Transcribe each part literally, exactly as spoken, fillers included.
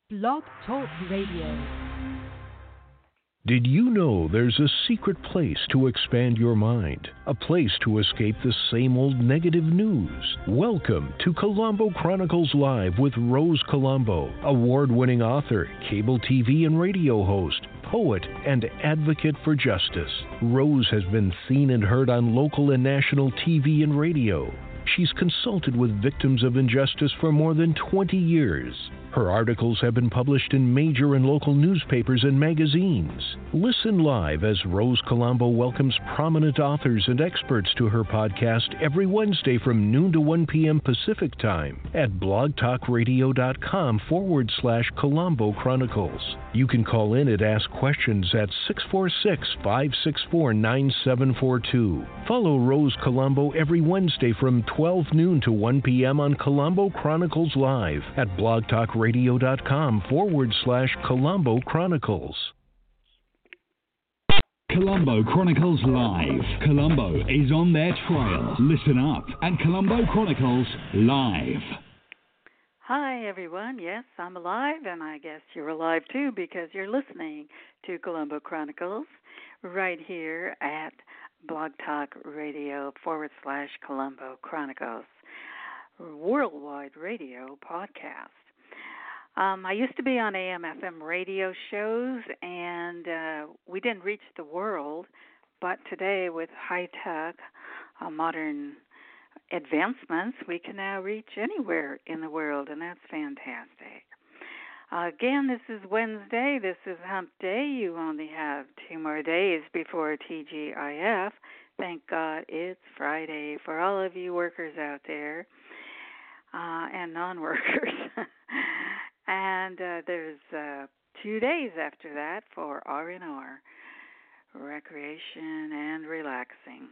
Blog Talk Radio. Did you know there's a secret place to expand your mind? A place to escape the same old negative news? Welcome to Colombo Chronicles Live with Rose Colombo, award-winning author, cable T V and radio host, poet, and advocate for justice. Rose has been seen and heard on local and national T V and radio. She's consulted with victims of injustice for more than twenty years. Her articles have been published in major and local newspapers and magazines. Listen live as Rose Colombo welcomes prominent authors and experts to her podcast every Wednesday from noon to one p.m. Pacific Time at blogtalkradio.com forward slash Colombo Chronicles. You can call in and ask questions at six four six, five six four, nine seven four two. Follow Rose Colombo every Wednesday from twelve noon to one p.m. on Colombo Chronicles Live at blogtalkradio.com forward slash Colombo Chronicles. Colombo Chronicles Live. Colombo is on their trail. Listen up at Colombo Chronicles Live. Hi, everyone. Yes, I'm alive, and I guess you're alive, too, because you're listening to Colombo Chronicles right here at Blog Talk Radio forward slash Colombo Chronicles, worldwide radio podcast. Um, I used to be on A M F M radio shows, and uh, we didn't reach the world, but today with high-tech, uh, modern advancements, we can now reach anywhere in the world, and that's fantastic. Uh, again, this is Wednesday. This is Hump Day. You only have two more days before T G I F. Thank God it's Friday for all of you workers out there uh, and non-workers. and uh, there's uh, two days after that for R and R, recreation and relaxing.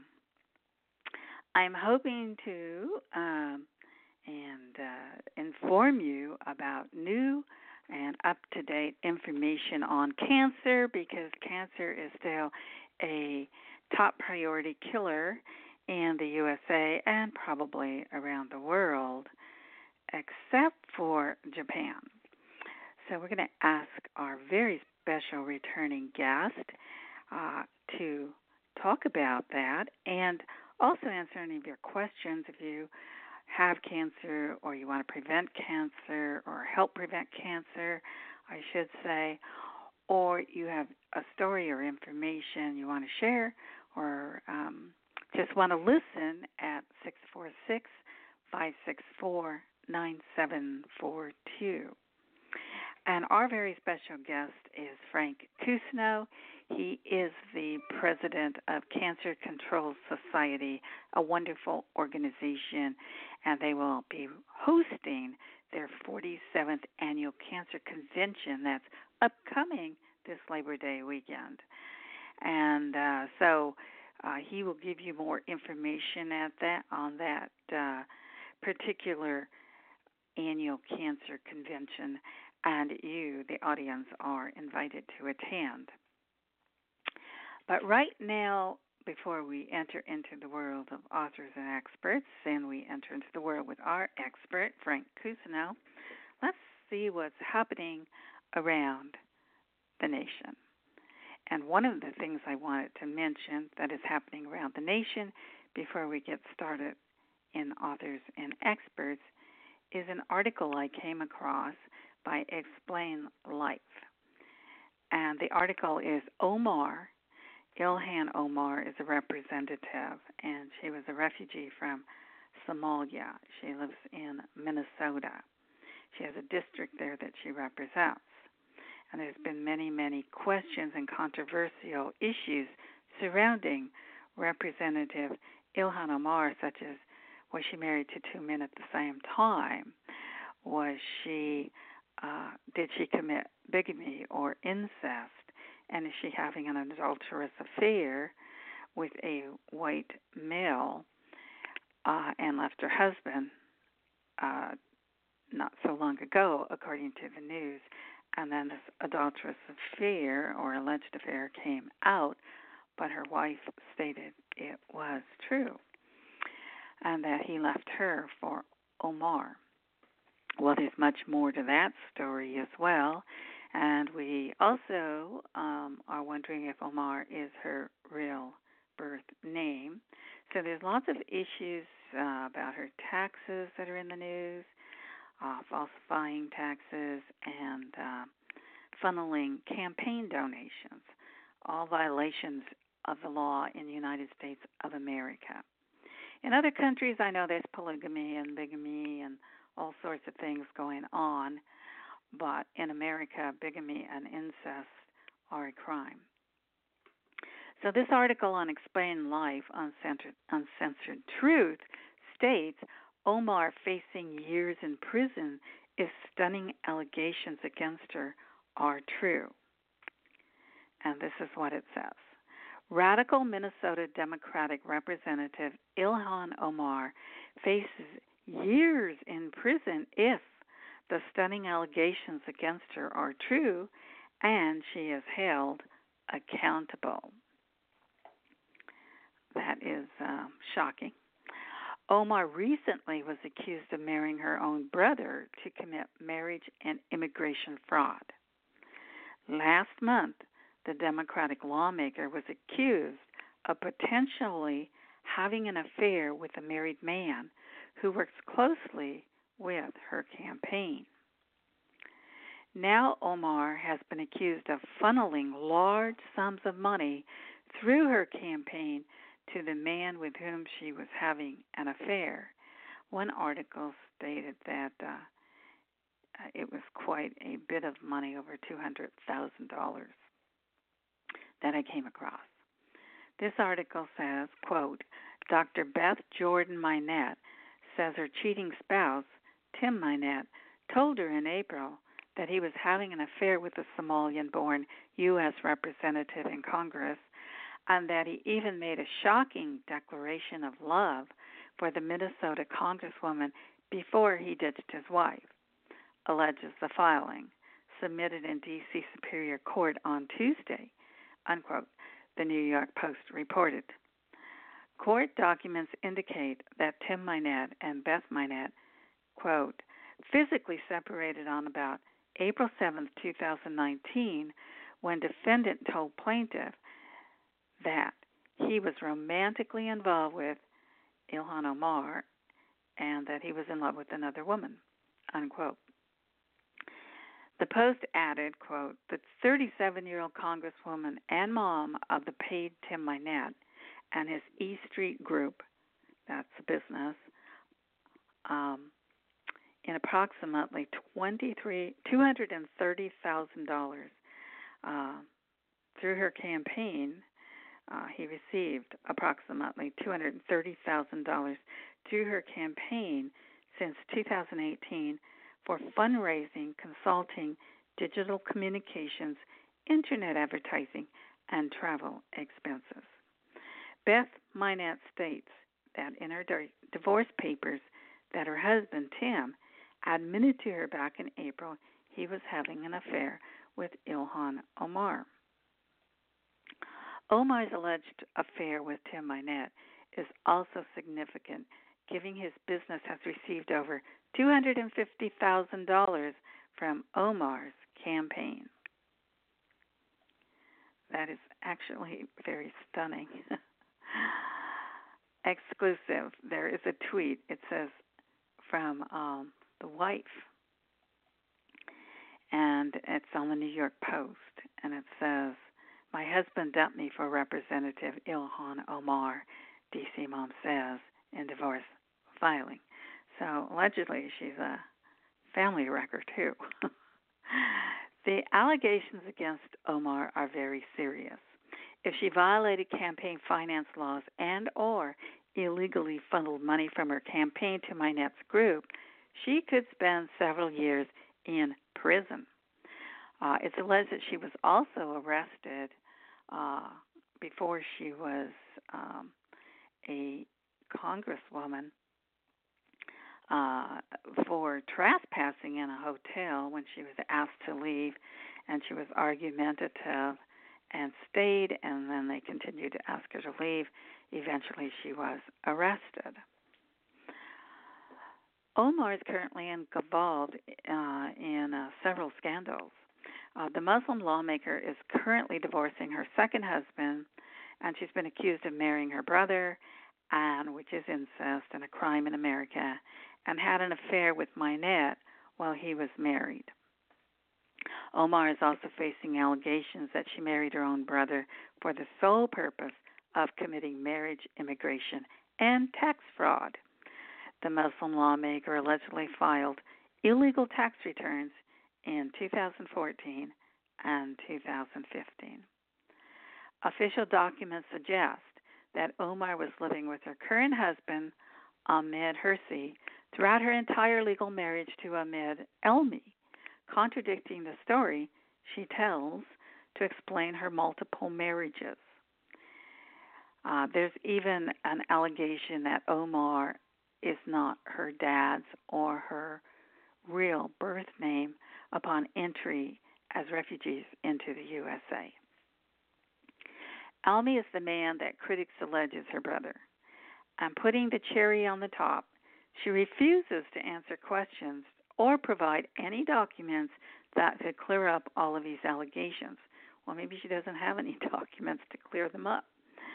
I'm hoping to um, and uh, inform you about new and up-to-date information on cancer, because cancer is still a top priority killer in the U S A and probably around the world, except for Japan. So we're going to ask our very special returning guest uh, to talk about that and also answer any of your questions if you have cancer or you want to prevent cancer or help prevent cancer, I should say, or you have a story or information you want to share or um, just want to listen at six four six, five six four, nine seven four two. And our very special guest is Frank Cousineau. He is the president of Cancer Control Society, a wonderful organization, and they will be hosting their forty-seventh annual cancer convention that's upcoming this Labor Day weekend. And uh, so uh, he will give you more information at that on that uh, particular annual cancer convention, and you, the audience, are invited to attend. But right now, before we enter into the world of authors and experts, and we enter into the world with our expert, Frank Cousineau, let's see what's happening around the nation. And one of the things I wanted to mention that is happening around the nation before we get started in authors and experts is an article I came across by Explain Life. And the article is Omar. Ilhan Omar is a representative, and she was a refugee from Somalia. She lives in Minnesota. She has a district there that she represents. And there's been many, many questions and controversial issues surrounding Representative Ilhan Omar, such as, was she married to two men at the same time? Was she, uh, did she commit bigamy or incest? And is she having an adulterous affair with a white male uh, and left her husband uh, not so long ago, according to the news? And then this adulterous affair or alleged affair came out, but her wife stated it was true and that he left her for Omar. Well, there's much more to that story as well. And we also um, are wondering if Omar is her real birth name. So there's lots of issues uh, about her taxes that are in the news, uh, falsifying taxes, and uh, funneling campaign donations, all violations of the law in the United States of America. In other countries, I know there's polygamy and bigamy and all sorts of things going on, but in America, bigamy and incest are a crime. So this article on Explain Life, Uncensored, Uncensored Truth states Omar facing years in prison if stunning allegations against her are true. And this is what it says. Radical Minnesota Democratic Representative Ilhan Omar faces years in prison if the stunning allegations against her are true and she is held accountable. That is uh, shocking. Omar recently was accused of marrying her own brother to commit marriage and immigration fraud. Last month, the Democratic lawmaker was accused of potentially having an affair with a married man who works closely with her campaign. Now Omar has been accused of funneling large sums of money through her campaign to the man with whom she was having an affair. One article stated that uh, it was quite a bit of money, over two hundred thousand dollars, that I came across. This article says, quote, Doctor Beth Jordan Minette says her cheating spouse, Tim Minette, told her in April that he was having an affair with a Somalian-born U S representative in Congress, and that he even made a shocking declaration of love for the Minnesota congresswoman before he ditched his wife, alleges the filing, submitted in D C Superior Court on Tuesday, unquote, the New York Post reported. Court documents indicate that Tim Minette and Beth Minette, quote, physically separated on about April seventh, twenty nineteen, when defendant told plaintiff that he was romantically involved with Ilhan Omar and that he was in love with another woman, unquote. The Post added, quote, the thirty-seven-year-old congresswoman and mom of the paid Tim Minette and his E Street Group, that's a business, um, in approximately twenty-three two hundred thirty thousand dollars uh, through her campaign. Uh, he received approximately two hundred thirty thousand dollars through her campaign since two thousand eighteen for fundraising, consulting, digital communications, internet advertising, and travel expenses. Beth Minette states that in her di- divorce papers that her husband, Tim, admitted to her back in April he was having an affair with Ilhan Omar. Omar's alleged affair with Tim Minette is also significant, given his business has received over two hundred fifty thousand dollars from Omar's campaign. That is actually very stunning. Exclusive. There is a tweet. It says from um, the wife, and it's on the New York Post, and it says, my husband dumped me for Representative Ilhan Omar, D C mom says, in divorce filing. So allegedly she's a family wrecker too. The allegations against Omar are very serious. If she violated campaign finance laws and or illegally funneled money from her campaign to Minette's group, she could spend several years in prison. Uh, it's alleged that she was also arrested uh, before she was um, a congresswoman uh, for trespassing in a hotel when she was asked to leave, and she was argumentative and stayed, and then they continued to ask her to leave. Eventually she was arrested. Omar is currently involved uh, in uh, several scandals. Uh, the Muslim lawmaker is currently divorcing her second husband, and she's been accused of marrying her brother, and which is incest and a crime in America, and had an affair with Minette while he was married. Omar is also facing allegations that she married her own brother for the sole purpose of committing marriage, immigration, and tax fraud. The Muslim lawmaker allegedly filed illegal tax returns in two thousand fourteen and two thousand fifteen. Official documents suggest that Omar was living with her current husband, Ahmed Hirsi, throughout her entire legal marriage to Ahmed Elmi, contradicting the story she tells to explain her multiple marriages. Uh, there's even an allegation that Omar is not her dad's or her real birth name upon entry as refugees into the U S A. Almi is the man that critics allege is her brother. And putting the cherry on the top, she refuses to answer questions or provide any documents that could clear up all of these allegations. Well, maybe she doesn't have any documents to clear them up.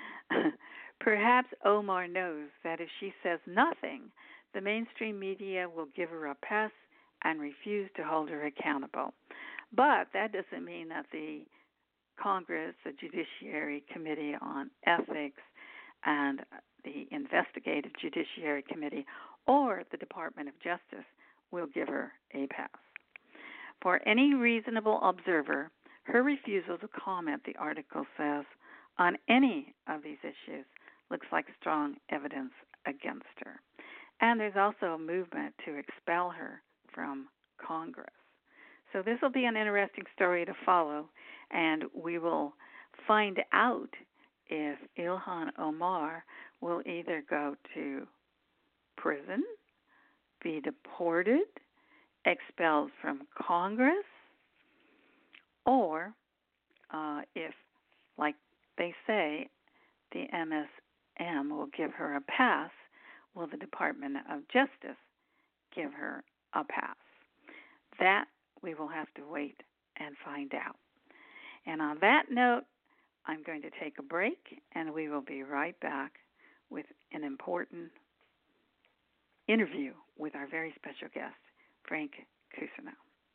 Perhaps Omar knows that if she says nothing, the mainstream media will give her a pass and refuse to hold her accountable. But that doesn't mean that the Congress, the Judiciary Committee on Ethics, and the Investigative Judiciary Committee, or the Department of Justice will give her a pass. For any reasonable observer, her refusal to comment, the article says, on any of these issues looks like strong evidence against her. And there's also a movement to expel her from Congress. So this will be an interesting story to follow, and we will find out if Ilhan Omar will either go to prison, be deported, expelled from Congress, or uh, if, like they say, the M S M will give her a pass, will the Department of Justice give her a pass? That we will have to wait and find out. And on that note, I'm going to take a break, and we will be right back with an important interview with our very special guest, Frank Cousineau.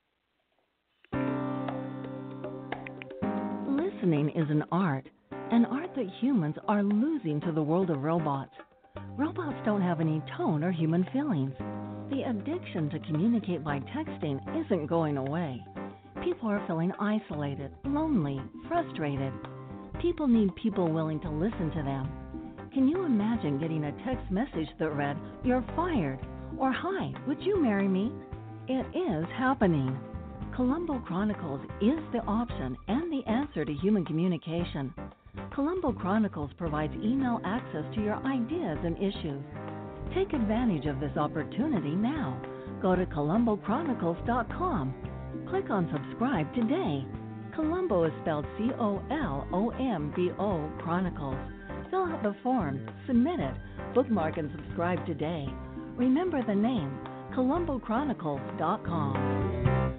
Listening is an art, an art that humans are losing to the world of robots. Robots don't have any tone or human feelings. The addiction to communicate by texting isn't going away. People are feeling isolated, lonely, frustrated. People need people willing to listen to them. Can you imagine getting a text message that read, "You're fired," or "Hi, would you marry me?" It is happening. Colombo Chronicles is the option and the answer to human communication. Colombo Chronicles provides email access to your ideas and issues. Take advantage of this opportunity now. Go to colombo chronicles dot com. Click on subscribe today. Colombo is spelled C O L O M B O Chronicles. Fill out the form, submit it, bookmark and subscribe today. Remember the name, colombo chronicles dot com.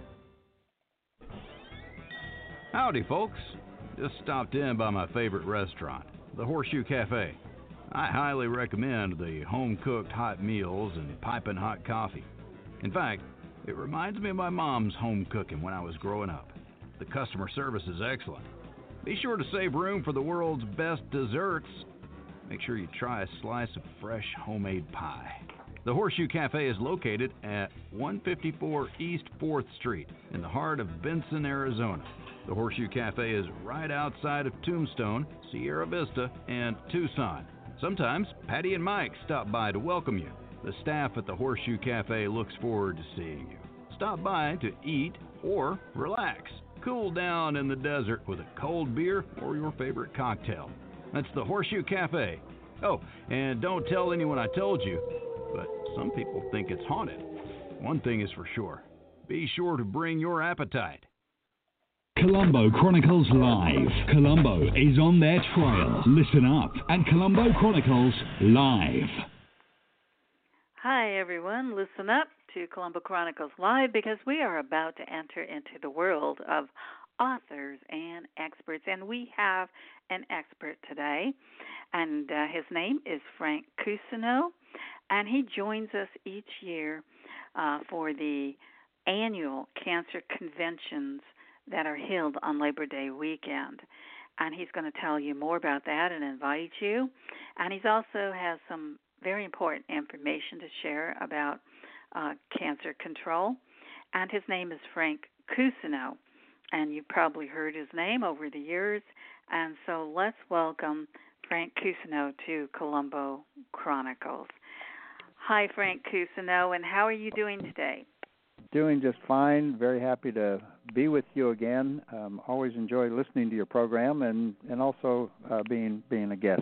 Howdy, folks. Just stopped in by my favorite restaurant, the Horseshoe Cafe. I highly recommend the home-cooked hot meals and piping hot coffee. In fact, it reminds me of my mom's home cooking when I was growing up. The customer service is excellent. Be sure to save room for the world's best desserts. Make sure you try a slice of fresh homemade pie. The Horseshoe Cafe is located at one fifty-four East fourth Street in the heart of Benson, Arizona. The Horseshoe Cafe is right outside of Tombstone, Sierra Vista, and Tucson. Sometimes Patty and Mike stop by to welcome you. The staff at the Horseshoe Cafe looks forward to seeing you. Stop by to eat or relax. Cool down in the desert with a cold beer or your favorite cocktail. That's the Horseshoe Cafe. Oh, and don't tell anyone I told you, but some people think it's haunted. One thing is for sure. Be sure to bring your appetite. Colombo Chronicles Live. Colombo is on their trail. Listen up at Colombo Chronicles Live. Hi, everyone. Listen up to Colombo Chronicles Live because we are about to enter into the world of authors and experts. And we have an expert today, and uh, his name is Frank Cousineau, and he joins us each year uh, for the annual cancer conventions that are held on Labor Day weekend. And he's going to tell you more about that and invite you. And he also has some very important information to share about uh, cancer control. And his name is Frank Cousineau, and you've probably heard his name over the years. And so let's welcome Frank Cousineau to Colombo Chronicles. Hi, Frank Cousineau, and how are you doing today? Doing just fine. Very happy to be with you again. Um, always enjoy listening to your program and, and also uh, being being a guest.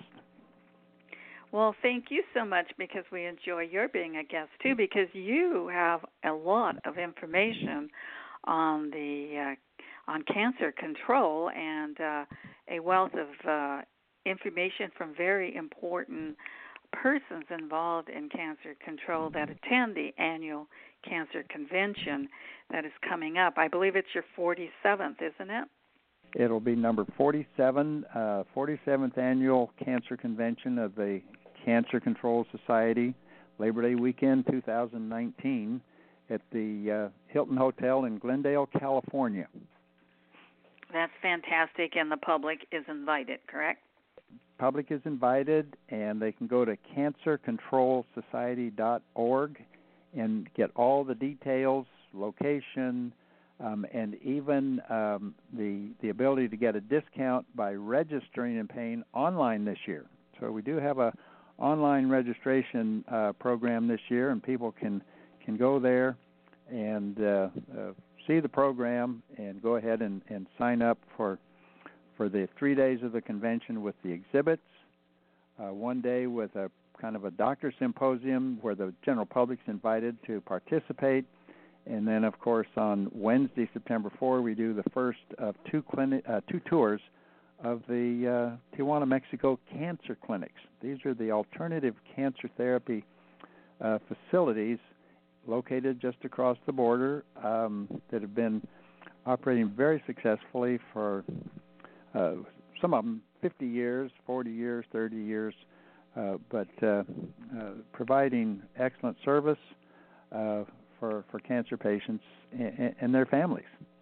Well, thank you so much because we enjoy your being a guest, too, because you have a lot of information on the uh, on cancer control and uh, a wealth of uh, information from very important persons involved in cancer control that attend the annual cancer convention that is coming up. I believe it's your forty-seventh, isn't it? It'll be number forty-seven, uh, forty-seventh annual cancer convention of the Cancer Control Society, Labor Day weekend two thousand nineteen at the uh, Hilton Hotel in Glendale, California. That's fantastic, and the public is invited, correct? Public is invited, and they can go to cancer control society dot org and get all the details, location, um, and even um, the the ability to get a discount by registering and paying online this year. So we do have a online registration uh, program this year, and people can can go there and uh, uh, see the program and go ahead and, and sign up for for the three days of the convention with the exhibits, uh, one day with a kind of a doctor symposium where the general public's invited to participate, and then of course on Wednesday, September fourth, we do the first of two clinic uh, two tours of the uh, Tijuana, Mexico cancer clinics. These are the alternative cancer therapy uh, facilities located just across the border um, that have been operating very successfully for uh, some of them fifty years, forty years, thirty years, uh, but uh, uh, providing excellent service uh, for, for cancer patients and, and their families.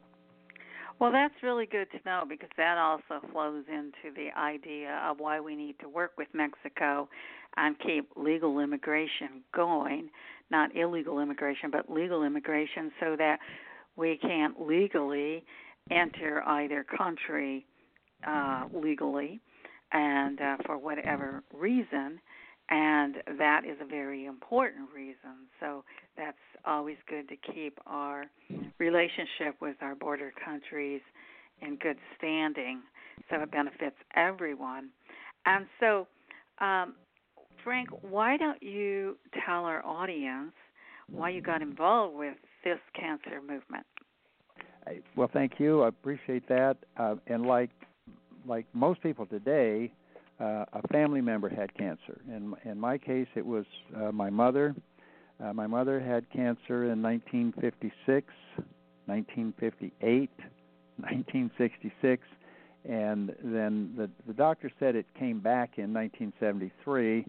Well, that's really good to know because that also flows into the idea of why we need to work with Mexico and keep legal immigration going, not illegal immigration, but legal immigration so that we can legally enter either country uh, legally and uh, for whatever reason, and that is a very important reason. So that's always good to keep our relationship with our border countries in good standing, so it benefits everyone. And so, um, Frank, why don't you tell our audience why you got involved with this cancer movement? Well, thank you. I appreciate that. Uh, and like like most people today, uh, a family member had cancer. In, in my case, it was uh, my mother. Uh, my mother had cancer in nineteen fifty-six, nineteen fifty-eight, nineteen sixty-six, and then the, the doctor said it came back in nineteen seventy-three.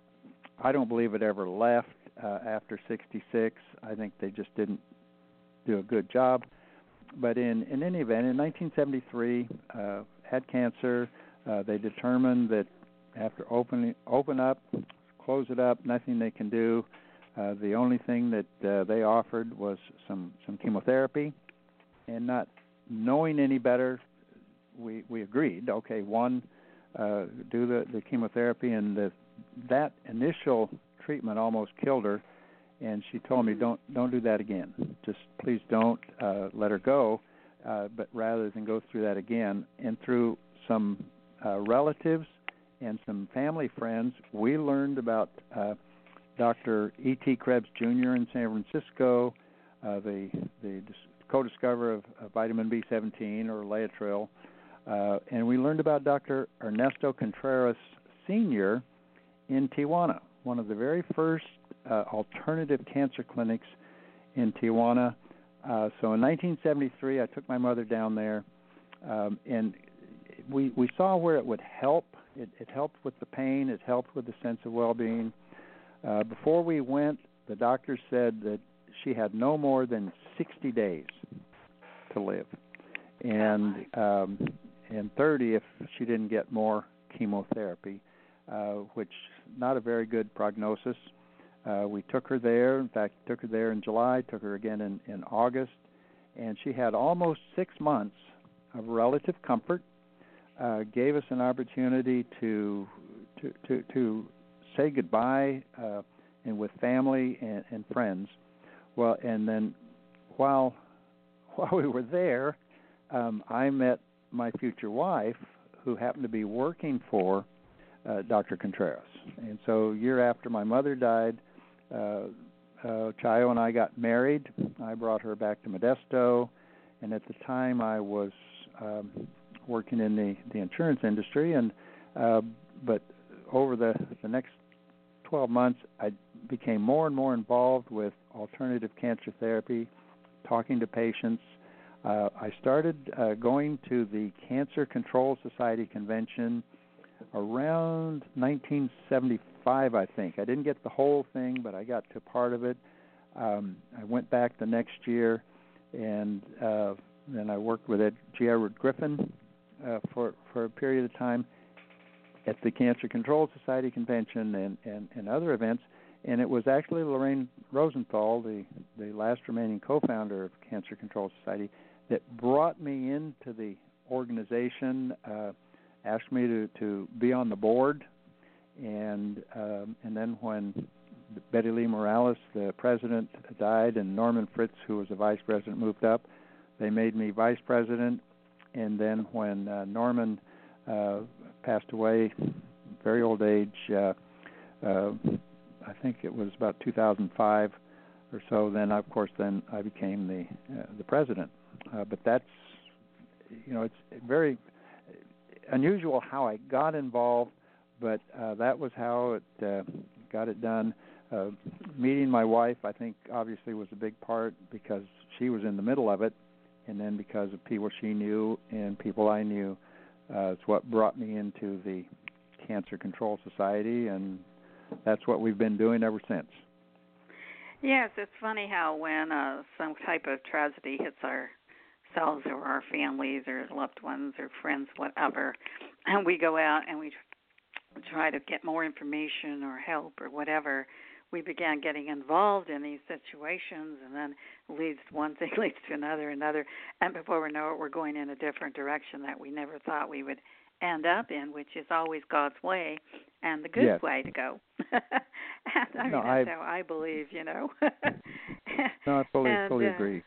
I don't believe it ever left uh, after sixty-six. I think they just didn't do a good job. But in, in any event, in nineteen seventy-three, uh, had cancer. Uh, they determined that after opening open up, close it up, nothing they can do. Uh, the only thing that uh, they offered was some, some chemotherapy, and not knowing any better, we we agreed. Okay, one, uh, do the, the chemotherapy, and the, that initial treatment almost killed her. And she told me, don't don't do that again. Just please don't uh, let her go, uh, but rather than go through that again. And through some uh, relatives and some family friends, we learned about uh, Doctor E T Krebs Junior in San Francisco, uh, the the co-discoverer of, of vitamin B seventeen, or Laetrile, uh, and we learned about Doctor Ernesto Contreras Senior in Tijuana, one of the very first uh, alternative cancer clinics in Tijuana. Uh, so in nineteen seventy-three, I took my mother down there, um, and we we saw where it would help. It, it helped with the pain. It helped with the sense of well-being. Uh, before we went, the doctor said that she had no more than sixty days to live, and um, and thirty if she didn't get more chemotherapy, uh, which not a very good prognosis. Uh, we took her there. In fact, took her there in July, took her again in, in August, and she had almost six months of relative comfort. Uh, gave us an opportunity to to to, to say goodbye uh, and with family and, and friends. Well, and then while while we were there, um, I met my future wife, who happened to be working for uh, Doctor Contreras. And so, a year after my mother died, uh, uh, Chayo and I got married. I brought her back to Modesto, and at the time, I was um, working in the, the insurance industry. And uh, but over the the next twelve months, I became more and more involved with alternative cancer therapy, talking to patients. Uh, I started uh, going to the Cancer Control Society convention around nineteen seventy-five, I think. I didn't get the whole thing, but I got to part of it. Um, I went back the next year, and uh, then I worked with Ed, G. Edward Griffin uh, for, for a period of time at the Cancer Control Society convention and, and, and other events. And it was actually Lorraine Rosenthal, the, the last remaining co-founder of Cancer Control Society, that brought me into the organization, uh, asked me to, to be on the board, and um, and then when Betty Lee Morales, the president, died, and Norman Fritz, who was the vice president, moved up, they made me vice president. And then when uh, Norman uh, passed away, very old age, uh, uh, I think it was about two thousand five or so, then of course then I became the uh, the president. Uh, but that's, you know, it's very unusual how I got involved, but uh, that was how it uh, got it done. Uh, meeting my wife, I think, obviously was a big part because she was in the middle of it, and then because of people she knew and people I knew, uh, it's what brought me into the Cancer Control Society, and that's what we've been doing ever since. Yes, it's funny how when uh, some type of tragedy hits ourselves or our families or loved ones or friends, whatever, and we go out and we try to get more information or help or whatever, we began getting involved in these situations, and then leads one thing leads to another, another, and before we know it, we're going in a different direction that we never thought we would end up in, which is always God's way and the good yes. way to go. and I mean, no, that's I've, how I believe, you know. no, I fully, and, fully uh, agree.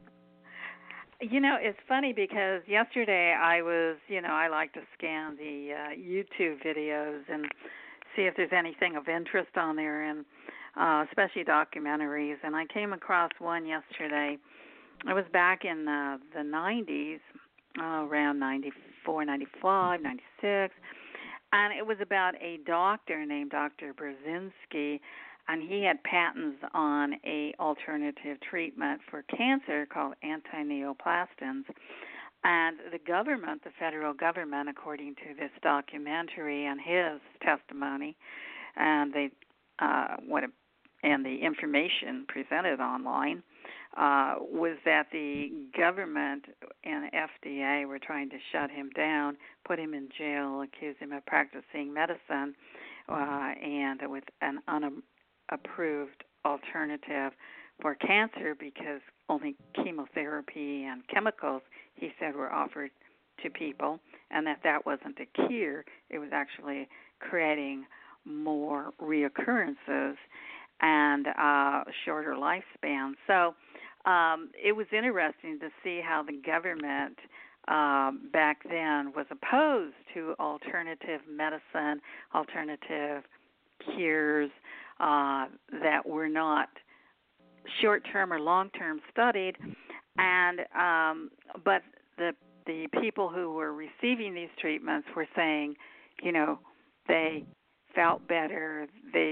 You know, it's funny because yesterday I was, you know, I like to scan the uh, YouTube videos and see if there's anything of interest on there, and uh, especially documentaries. And I came across one yesterday. It was back in uh, the nineties, uh, around ninety-four, ninety-five, ninety-six, and it was about a doctor named Doctor Brzezinski, and he had patents on a alternative treatment for cancer called anti-neoplastins. And the government, the federal government, according to this documentary and his testimony, and they uh, what it, and the information presented online, uh, was that the government and F D A were trying to shut him down, put him in jail, accuse him of practicing medicine, uh, and with an unapproved alternative for cancer because only chemotherapy and chemicals, he said, were offered to people, and that that wasn't a cure. It was actually creating more reoccurrences and uh, shorter lifespan. So um, it was interesting to see how the government um, back then was opposed to alternative medicine, alternative cures uh, that were not short-term or long-term studied, and um, but the the people who were receiving these treatments were saying, you know, they felt better, they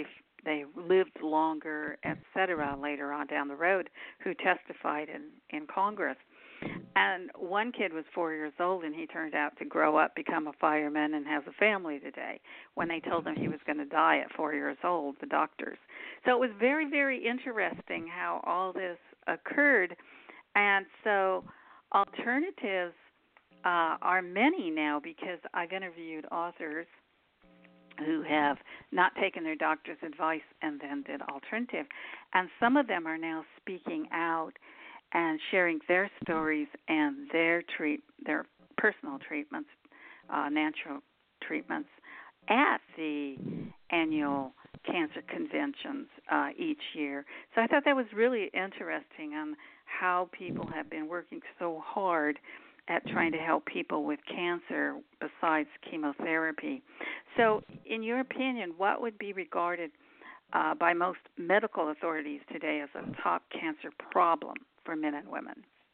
they lived longer, et cetera, later on down the road, who testified in, in Congress. And one kid was four years old, and he turned out to grow up, become a fireman, and has a family today, when they told him he was going to die at four years old, the doctors. So it was very, very interesting how all this occurred. And so alternatives uh, are many now, because I've interviewed authors who have not taken their doctor's advice and then did alternative. And some of them are now speaking out and sharing their stories and their treat their personal treatments, uh, natural treatments, at the annual cancer conventions uh, each year. So I thought that was really interesting on how people have been working so hard at trying to help people with cancer besides chemotherapy. So in your opinion, what would be regarded uh, by most medical authorities today as a top cancer problem for men and women?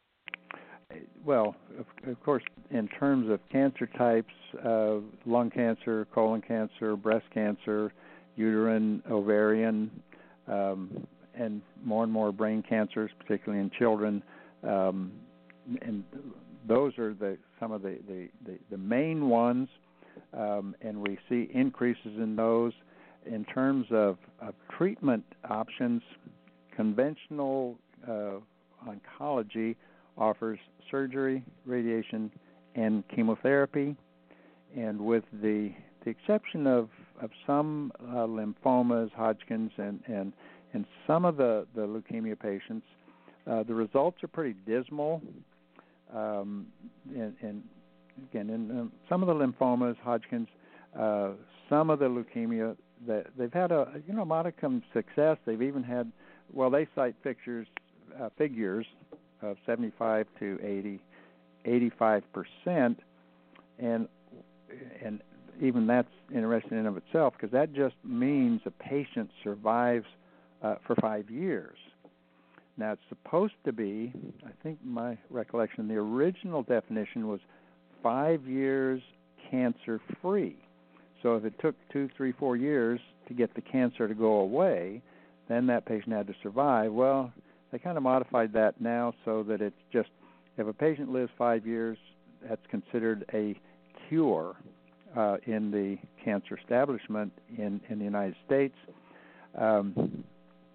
Well, of, of course, in terms of cancer types, uh, lung cancer, colon cancer, breast cancer, uterine, ovarian, um, and more and more brain cancers, particularly in children, um, and those are the some of the, the, the, the main ones, um, and we see increases in those. In terms of, of treatment options, conventional uh, oncology offers surgery, radiation, and chemotherapy, and with the the exception of, of some uh, lymphomas, Hodgkin's, and, and, and some of the, the leukemia patients, uh, the results are pretty dismal. Um, and, and again, in um, some of the lymphomas, Hodgkin's, uh, some of the leukemia, that they've had a you know modicum success. They've even had, well, they cite figures uh, figures of seventy-five to eighty, eighty-five percent, and and even that's interesting in and of itself, because that just means a patient survives uh, for five years. Now, it's supposed to be, I think my recollection, the original definition was five years cancer-free. So if it took two, three, four years to get the cancer to go away, then that patient had to survive. Well, they kind of modified that now so that it's just, if a patient lives five years, that's considered a cure uh, in the cancer establishment in, in the United States. Um,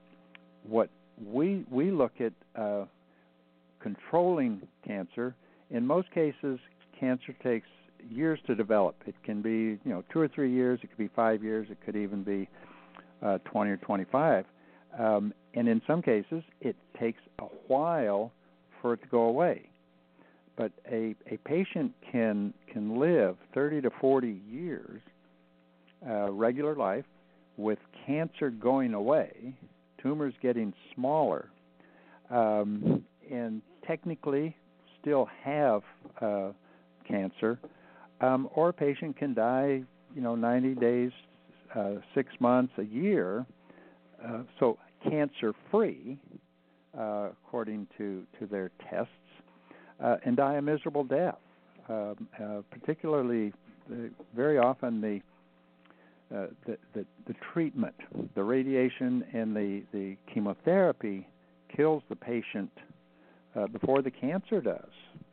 what we we look at uh, controlling cancer. In most cases, cancer takes years to develop. It can be, you know, two or three years. It could be five years. It could even be uh, twenty or twenty-five. Um, and in some cases, it takes a while for it to go away. But a, a patient can can live thirty to forty years, uh, regular life, with cancer going away, tumors getting smaller, um, and technically still have uh, cancer, um, or a patient can die, you know, ninety days, uh, six months, a year, uh, so cancer-free, uh, according to, to their tests, uh, and die a miserable death. Um, uh, particularly, the, very often the Uh, the, the the treatment, the radiation and the, the chemotherapy kills the patient uh, before the cancer does.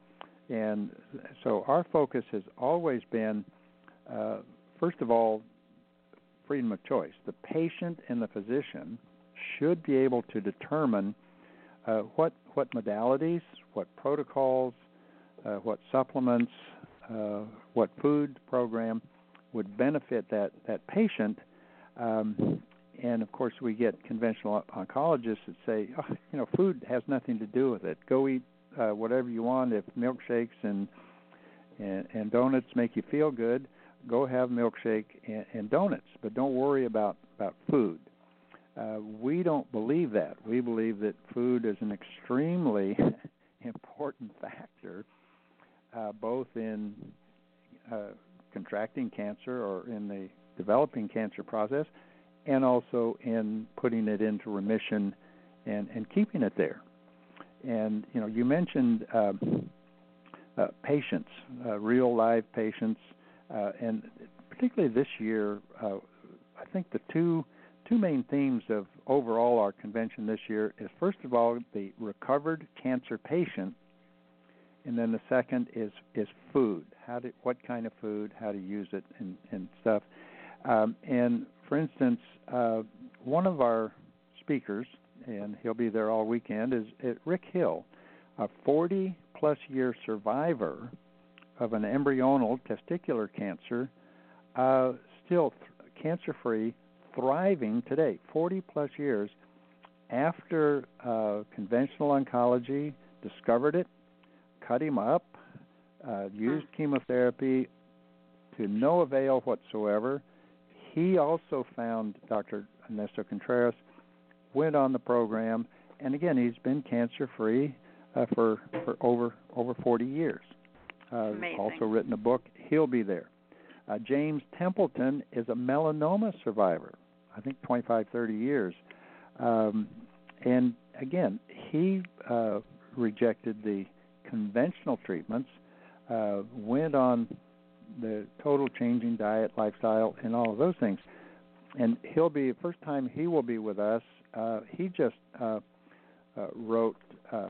And so our focus has always been, uh, first of all, freedom of choice. The patient and the physician should be able to determine uh, what what modalities, what protocols, uh, what supplements, uh, what food program would benefit that, that patient. Um, and, of course, we get conventional oncologists that say, oh, you know, food has nothing to do with it. Go eat uh, whatever you want. If milkshakes and, and and donuts make you feel good, go have milkshake and, and donuts. But don't worry about, about food. Uh, we don't believe that. We believe that food is an extremely important factor, uh, both in uh, contracting cancer or in the developing cancer process, and also in putting it into remission and, and keeping it there. And, you know, you mentioned uh, uh, patients, uh, real live patients, uh, and particularly this year, uh, I think the two two main themes of overall our convention this year is, first of all, the recovered cancer patient, and then the second is is food. How to, what kind of food, how to use it, and, and stuff. Um, and for instance, uh, one of our speakers, and he'll be there all weekend, is uh, Rick Hill, a forty-plus year survivor of an embryonal testicular cancer, uh, still th- cancer-free, thriving today, forty-plus years after uh, conventional oncology discovered it, cut him up, uh, used chemotherapy to no avail whatsoever. He also found Doctor Ernesto Contreras, went on the program, and again, he's been cancer-free uh, for for over over forty years. Uh, also written a book. He'll be there. Uh, James Templeton is a melanoma survivor, I think twenty-five, thirty years. Um, and again, he uh, rejected the conventional treatments, uh, went on the total changing diet, lifestyle, and all of those things. And he'll be, the first time he will be with us, uh, he just uh, uh, wrote uh,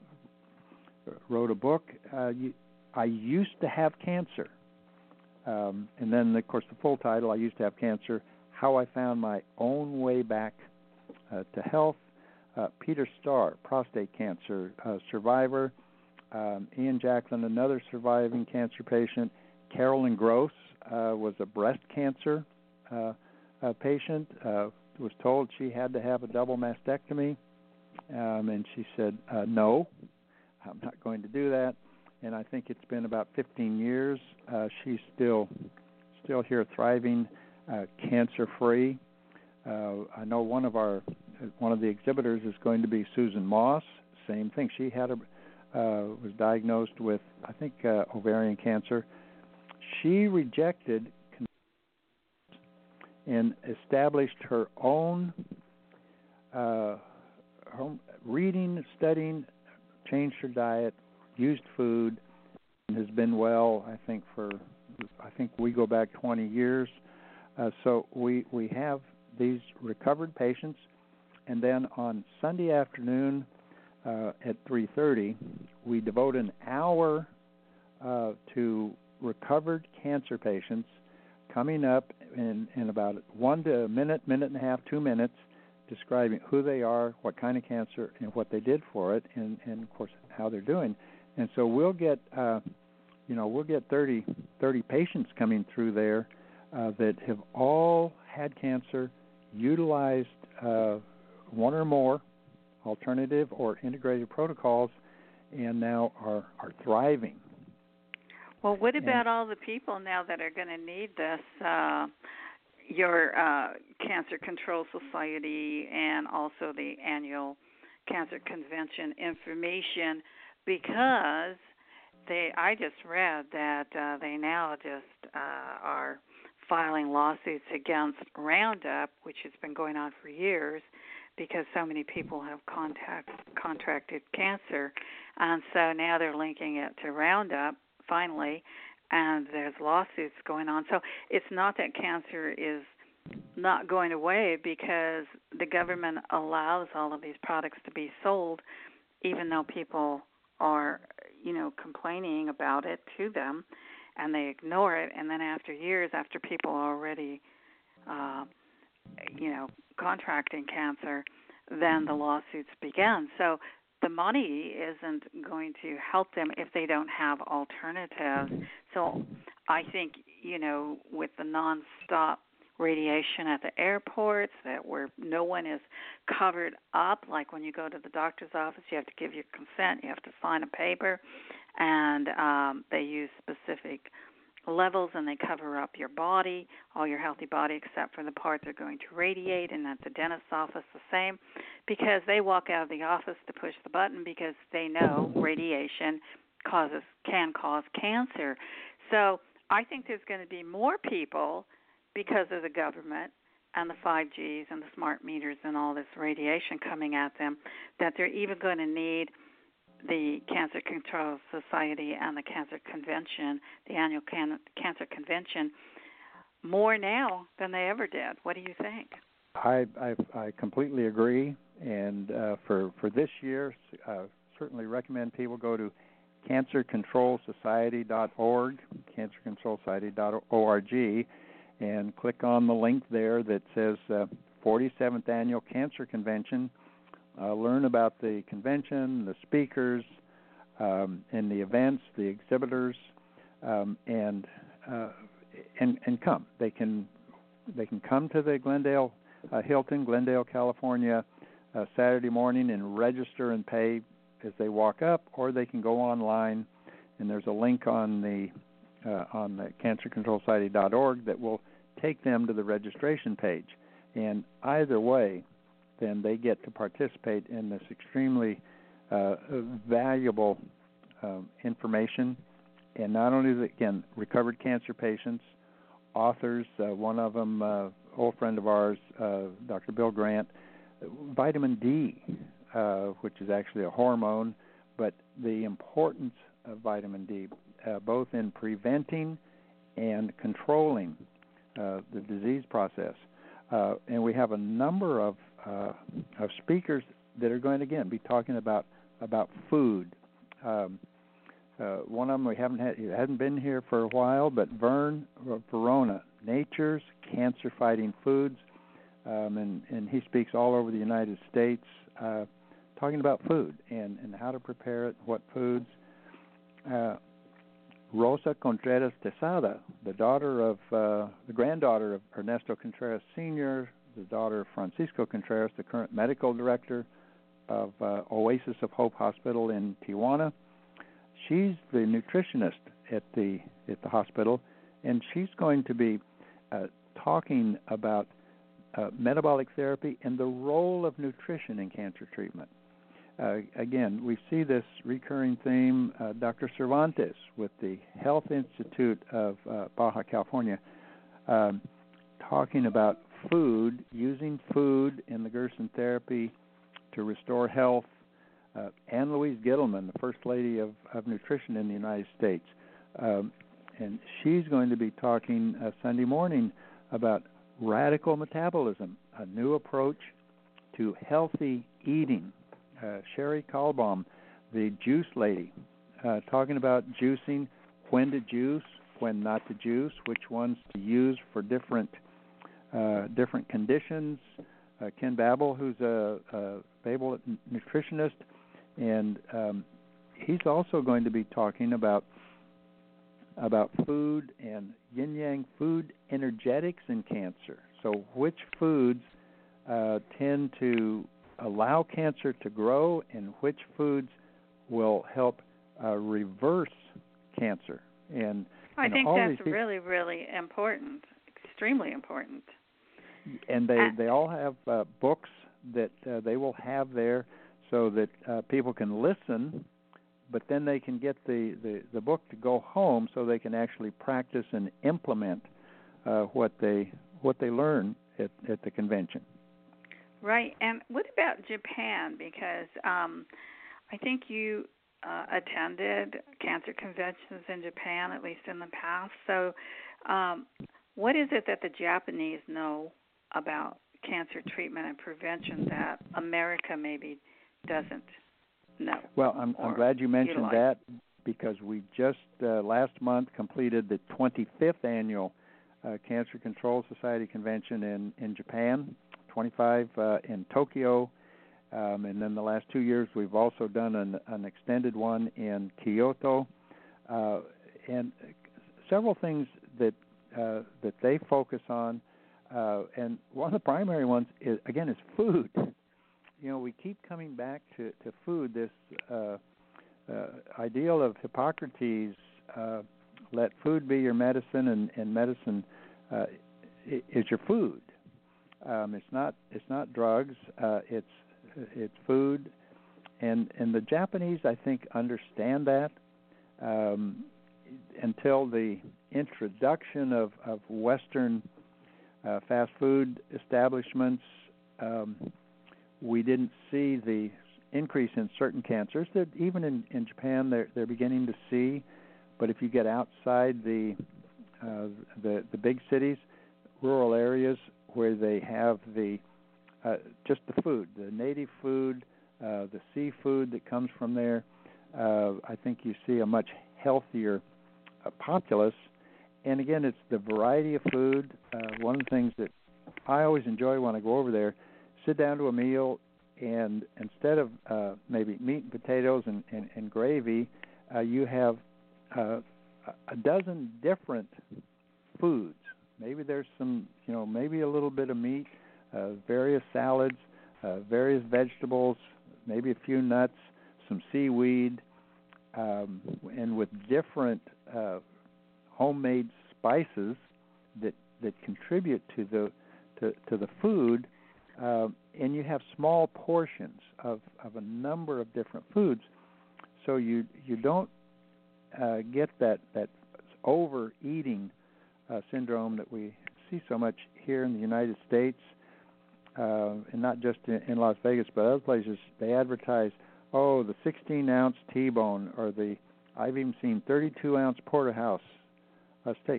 wrote a book, uh, I Used to Have Cancer. Um, and then, of course, the full title, I Used to Have Cancer, How I Found My Own Way Back uh, to Health. Uh, Peter Starr, prostate cancer uh, survivor. Um, Ian Jacklin, another surviving cancer patient. Carolyn Gross uh, was a breast cancer uh, uh, patient, uh, was told she had to have a double mastectomy, um, and she said, uh, no, I'm not going to do that. And I think it's been about fifteen years. Uh, she's still still here thriving, uh, cancer-free. Uh, I know one of our one of the exhibitors is going to be Susan Moss. Same thing. She had a uh, was diagnosed with, I think, uh, ovarian cancer. She rejected and established her own uh, home, reading, studying, changed her diet, used food, and has been well, I think, for, I think we go back twenty years. Uh, so we, we have these recovered patients, and then on Sunday afternoon uh, at three thirty, we devote an hour uh, to recovered cancer patients coming up in, in about one to a minute, minute and a half, two minutes, describing who they are, what kind of cancer, and what they did for it, and, and of course, how they're doing. And so we'll get, uh, you know, we'll get thirty, thirty patients coming through there uh, that have all had cancer, utilized uh, one or more alternative or integrated protocols, and now are, are thriving. Well, what about and, all the people now that are going to need this, uh, your uh, Cancer Control Society and also the annual Cancer Convention information, because they, I just read that uh, they now just uh, are filing lawsuits against Roundup, which has been going on for years, because so many people have contact, contracted cancer, and so now they're linking it to Roundup, finally, and there's lawsuits going on. So it's not that cancer is not going away, because the government allows all of these products to be sold, even though people are, you know, complaining about it to them, and they ignore it, and then after years, after people are already, uh, you know, contracting cancer, then the lawsuits begin. So the money isn't going to help them if they don't have alternatives. So I think, you know, with the nonstop radiation at the airports, that where no one is covered up, like when you go to the doctor's office, you have to give your consent, you have to sign a paper, and um, they use specific levels, and they cover up your body, all your healthy body, except for the part they're going to radiate. And at the dentist's office, the same, because they walk out of the office to push the button because they know radiation causes can cause cancer. So I think there's going to be more people, because of the government and the five Gs and the smart meters and all this radiation coming at them, that they're even going to need the Cancer Control Society and the Cancer Convention, the annual can- Cancer Convention, more now than they ever did. What do you think? I I, I completely agree, and uh, for for this year, uh, certainly recommend people go to cancer control society dot org, cancer control society dot org, and click on the link there that says uh, forty-seventh Annual Cancer Convention. Uh, learn about the convention, the speakers, um, and the events, the exhibitors, um, and uh, and and come. They can they can come to the Glendale uh, Hilton, Glendale, California, uh, Saturday morning and register and pay as they walk up, or they can go online, and there's a link on the uh, on the cancer control society dot org that will take them to the registration page. And either way, then they get to participate in this extremely uh, valuable um, information. And not only, the, again, recovered cancer patients, authors, uh, one of them, uh, old friend of ours, uh, Doctor Bill Grant, vitamin D, uh, which is actually a hormone, but the importance of vitamin D, uh, both in preventing and controlling uh, the disease process. Uh, and we have a number of uh, of speakers that are going to, again, be talking about about food. Um, uh, one of them we haven't had, he hasn't been here for a while, but Vern Verona, Nature's Cancer-Fighting Foods, um, and, and he speaks all over the United States, uh, talking about food and, and how to prepare it, what foods. Uh, Rosa Contreras Tesada, the daughter of, uh, the granddaughter of Ernesto Contreras Senior, the daughter of Francisco Contreras, the current medical director of uh, Oasis of Hope Hospital in Tijuana. She's the nutritionist at the at the hospital, and she's going to be uh, talking about uh, metabolic therapy and the role of nutrition in cancer treatment. Uh, again, we see this recurring theme. Uh, Doctor Cervantes with the Health Institute of uh, Baja California um, talking about food, using food in the Gerson therapy to restore health. Uh, Ann Louise Gittleman, the First Lady of, of Nutrition in the United States, um, and she's going to be talking uh, Sunday morning about radical metabolism, a new approach to healthy eating. Uh, Sherry Kalbaum, the Juice Lady, uh, talking about juicing, when to juice, when not to juice, which ones to use for different uh, different conditions. Uh, Ken Babel, who's a, a Babel nutritionist, and um, he's also going to be talking about about food and yin-yang food energetics in cancer. So which foods uh, tend to allow cancer to grow, and which foods will help uh, reverse cancer. And I and think all that's these people, really, really important, extremely important. And they, Uh, they all have uh, books that uh, they will have there so that uh, people can listen, but then they can get the, the, the book to go home so they can actually practice and implement uh, what they what they learn at, at the convention. Right. And what about Japan? Because um, I think you uh, attended cancer conventions in Japan, at least in the past. So um, what is it that the Japanese know about cancer treatment and prevention that America maybe doesn't know? Well, I'm, I'm glad you mentioned utilize. that, because we just uh, last month completed the twenty-fifth Annual uh, Cancer Control Society Convention in, in Japan. twenty-five uh, in Tokyo, um, and then the last two years we've also done an, an extended one in Kyoto, uh, and several things that uh, that they focus on, uh, and one of the primary ones is, again, is food. You know, we keep coming back to, to food, this uh, uh, ideal of Hippocrates, uh, let food be your medicine, and, and medicine uh, is your food. Um, it's not it's not drugs. Uh, it's it's food, and and the Japanese, I think, understand that. Um, until the introduction of of Western uh, fast food establishments, um, we didn't see the increase in certain cancers that even in, in Japan they're they're beginning to see. But if you get outside the uh, the the big cities, rural areas where they have the uh, just the food, the native food, uh, the seafood that comes from there. Uh, I think you see a much healthier uh, populace. And again, it's the variety of food. Uh, one of the things that I always enjoy when I go over there, sit down to a meal, and instead of uh, maybe meat and potatoes and, and, and gravy, uh, you have uh, a dozen different foods. Maybe there's some, you know, maybe a little bit of meat, uh, various salads, uh, various vegetables, maybe a few nuts, some seaweed, um, and with different uh, homemade spices that that contribute to the to, to the food, uh, and you have small portions of, of a number of different foods, so you you don't uh, get that that overeating uh, syndrome that we see so much here in the United States, uh, and not just in, in Las Vegas, but other places. They advertise, oh, the sixteen ounce T-bone, or the I've even seen thirty-two ounce porterhouse uh, steak.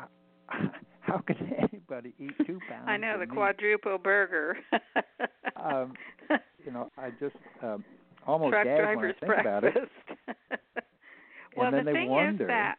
How can anybody eat two pounds? I know, the meat? quadruple burger. um, you know, I just um, almost Truck gag when I driver's think about it. Well, and then the they thing wonder, is that,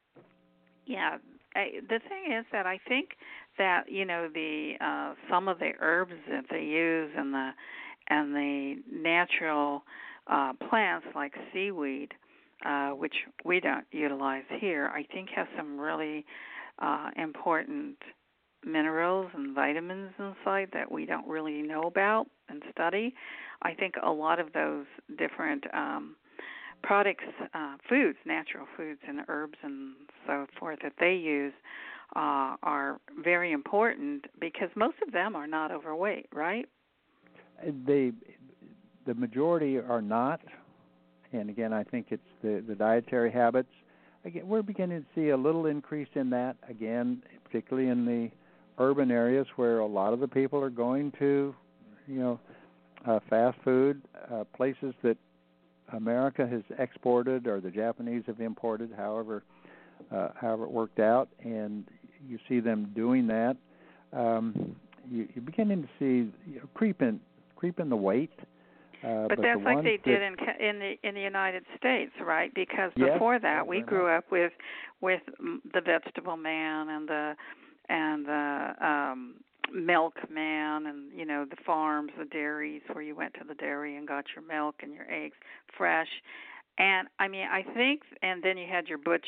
yeah, I, the thing is that I think that, you know, the uh, some of the herbs that they use and the and the natural uh, plants like seaweed, uh, which we don't utilize here, I think have some really uh, important minerals and vitamins inside that we don't really know about and study. I think a lot of those different um, products, uh, foods, natural foods and herbs and so forth that they use uh, are very important because most of them are not overweight, right? They, the majority are not, and again, I think it's the, the dietary habits. Again, we're beginning to see a little increase in that, again, particularly in the urban areas where a lot of the people are going to, you know, uh, fast food, uh, places that America has exported or the Japanese have imported, however, uh, however it worked out, and you see them doing that. Um, you, you're beginning to see you know, creep in, creep in the weight. Uh, but, but that's the like they did that, in in the in the United States, right? Because yes, before that, we grew much. up with with the Vegetable Man and the and the um, Milkman, and you know the farms, the dairies where you went to the dairy and got your milk and your eggs fresh. And I mean, I think, and then you had your butcher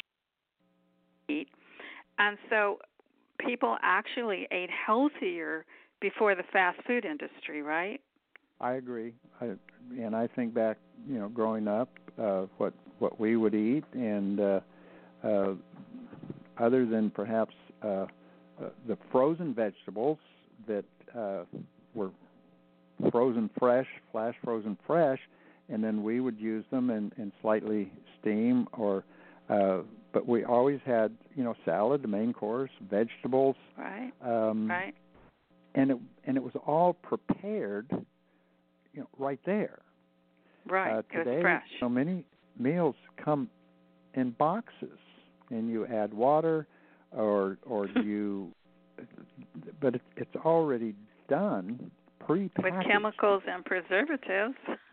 meat, and so people actually ate healthier before the fast food industry, right? I agree, I, and I think back, you know, growing up, uh, what what we would eat, and uh, uh, other than perhaps uh, uh, the frozen vegetables that uh, were frozen fresh, flash frozen fresh, and then we would use them and, and slightly steam, or uh, but we always had, you know, salad, the main course, vegetables, right, um, right, and it and it was all prepared. You know, right there. Right. Uh, today, it was fresh. So many meals come in boxes, and you add water, or or you, but it, it's already done, pre-packaged. With chemicals and preservatives.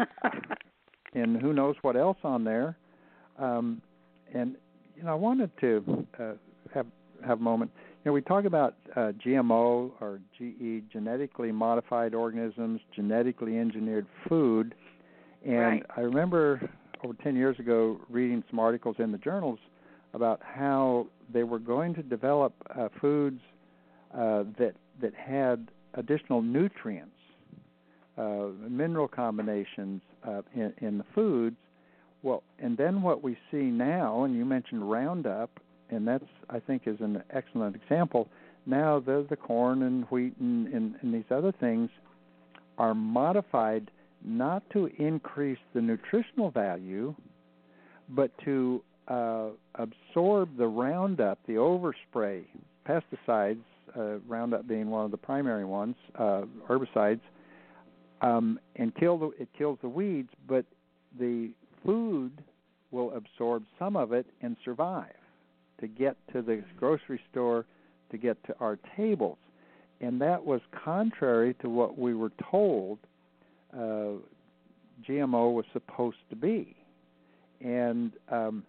And who knows what else on there. Um, and you know, I wanted to uh, have have a moment. You know, we talk about uh, G M O or G E, genetically modified organisms, genetically engineered food, and right. I remember over ten years ago reading some articles in the journals about how they were going to develop uh, foods uh, that that had additional nutrients, uh, mineral combinations uh, in, in the foods. Well, and then what we see now, and you mentioned Roundup, and that's, I think, is an excellent example. Now the, the corn and wheat and, and, and these other things are modified not to increase the nutritional value, but to uh, absorb the Roundup, the overspray, pesticides, uh, Roundup being one of the primary ones, uh, herbicides, um, and kill the, it kills the weeds, but the food will absorb some of it and survive to get to the grocery store, to get to our tables. and that was contrary to what we were told uh, G M O was supposed to be. And um,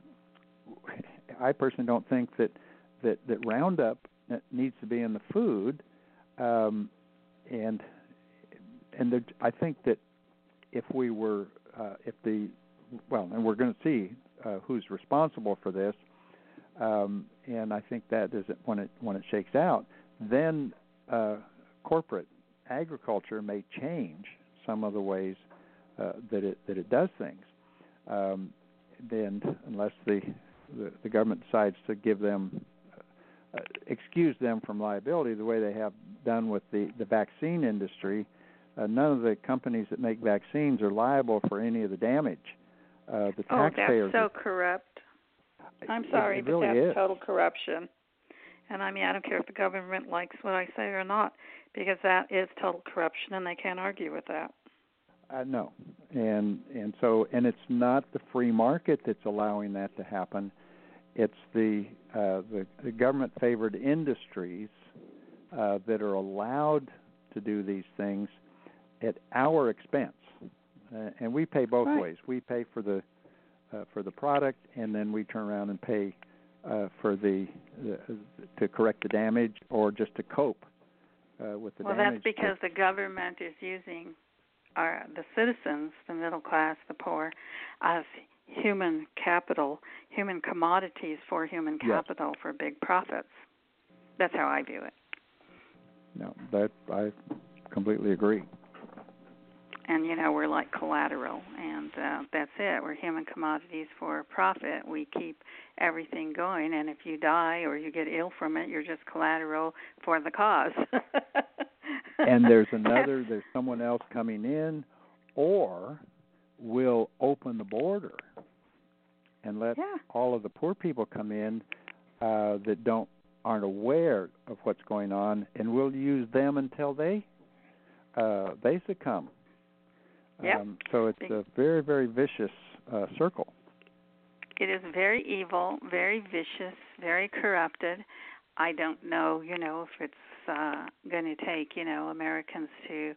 I personally don't think that, that, that Roundup needs to be in the food. Um, and and the, I think that if we were, uh, if the, well, and we're going to see uh, who's responsible for this, um, and I think that is when it when it shakes out, then uh, corporate agriculture may change some of the ways uh, that it that it does things. Um, then, unless the, the the government decides to give them, uh, excuse them from liability, the way they have done with the the vaccine industry, uh, none of the companies that make vaccines are liable for any of the damage. Uh, the oh, taxpayers. that's so corrupt. I'm sorry, it, it but really that's is. total corruption. And I mean, I don't care if the government likes what I say or not, because that is total corruption, and they can't argue with that. Uh, no, and and so and it's not the free market that's allowing that to happen. It's the uh, the, the government-favored industries uh, that are allowed to do these things at our expense, uh, and we pay both right. ways. We pay for the uh, for the product, and then we turn around and pay uh, for the, the to correct the damage or just to cope uh, with the well, damage. Well, that's because the government is using our the citizens, the middle class, the poor, as human capital, human commodities for human capital yes. for big profits. That's how I view it. No, that I completely agree. And, you know, we're like collateral, and uh, that's it. We're human commodities for profit. We keep everything going, and if you die or you get ill from it, you're just collateral for the cause. And there's another, there's someone else coming in, or we'll open the border and let yeah. all of the poor people come in uh, that don't aren't aware of what's going on, and we'll use them until they uh, they succumb. Yep. Um, so it's a very, very vicious uh, circle. It is very evil, very vicious, very corrupted. I don't know, you know, if it's uh, going to take, you know, Americans to,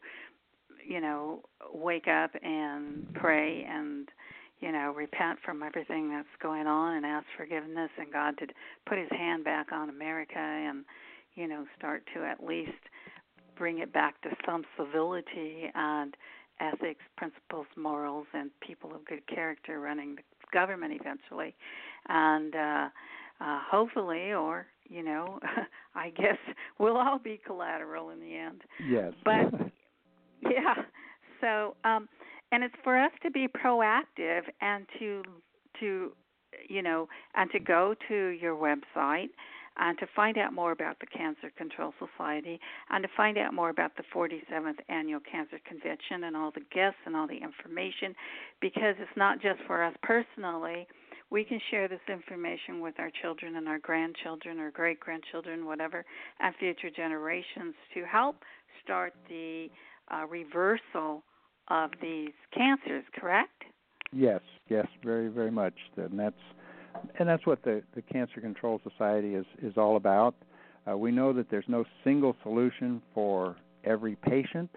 you know, wake up and pray and, you know, repent from everything that's going on and ask forgiveness and God to put his hand back on America and, you know, start to at least bring it back to some civility and ethics, principles, morals, and people of good character running the government eventually. And uh, uh, hopefully, or, you know, I guess we'll all be collateral in the end. Yes. But, yeah. So, um, and it's for us to be proactive and to, to, you know, and to go to your website and to find out more about the Cancer Control Society and to find out more about the forty-seventh Annual Cancer Convention and all the guests and all the information, because it's not just for us personally. We can share this information with our children and our grandchildren or great-grandchildren, whatever, and future generations to help start the uh, reversal of these cancers, correct? Yes, yes, very, very much. And that's And that's what the, the Cancer Control Society is, is all about. Uh, we know that there's no single solution for every patient.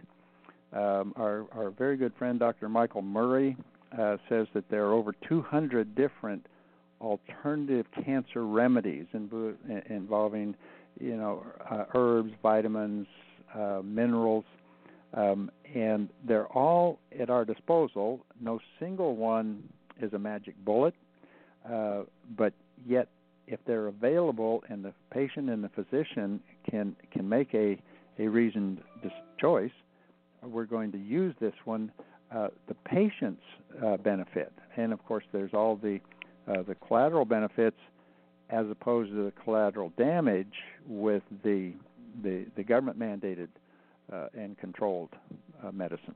Um, our, our very good friend, Doctor Michael Murray, uh, says that there are over two hundred different alternative cancer remedies in, involving, you know, uh, herbs, vitamins, uh, minerals, um, and they're all at our disposal. No single one is a magic bullet. Uh, but yet, if they're available and the patient and the physician can can make a, a reasoned dis- choice, we're going to use this one. Uh, the patient's uh, benefit, and of course, there's all the uh, the collateral benefits as opposed to the collateral damage with the the, the government mandated uh, and controlled uh, medicine.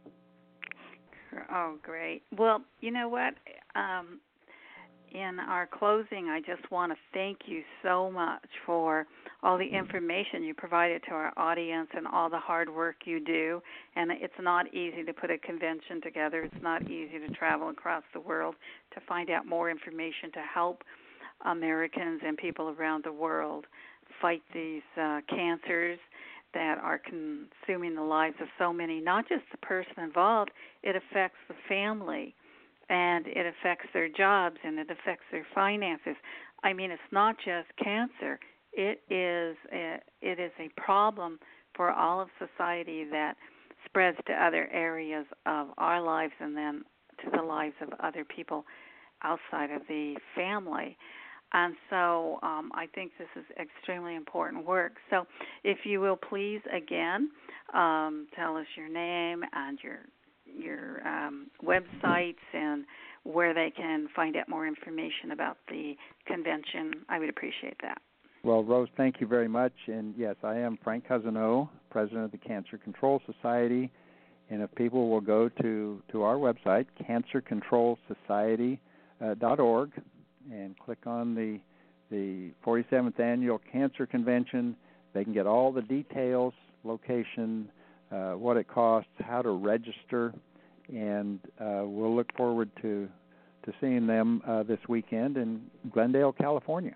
Oh, great. Well, you know what? Um, In our closing, I just want to thank you so much for all the information you provided to our audience and all the hard work you do. And it's not easy to put a convention together. It's not easy to travel across the world to find out more information to help Americans and people around the world fight these uh, cancers that are consuming the lives of so many, not just the person involved, it affects the family, and it affects their jobs, and it affects their finances. I mean, it's not just cancer. It is a, it is a problem for all of society that spreads to other areas of our lives and then to the lives of other people outside of the family. And so um, I think this is extremely important work. So if you will please, again, um, tell us your name and your your um, websites and where they can find out more information about the convention, I would appreciate that. Well, Rose, thank you very much. And yes, I am Frank Cousineau, president of the Cancer Control Society. And if people will go to, to our website, cancer control society dot org, and click on the the forty-seventh Annual Cancer Convention, they can get all the details, location, uh, what it costs, how to register, and uh, we'll look forward to to seeing them uh, this weekend in Glendale, California.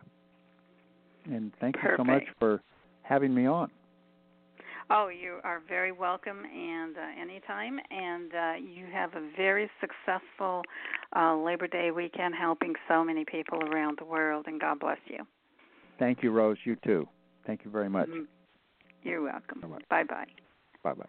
And thank Perfect. you so much for having me on. Oh, you are very welcome, and uh, anytime. And uh, you have a very successful uh, Labor Day weekend helping so many people around the world, and God bless you. Thank you, Rose. You too. Thank you very much. Mm-hmm. You're welcome. Bye-bye. Bye-bye. Bye-bye.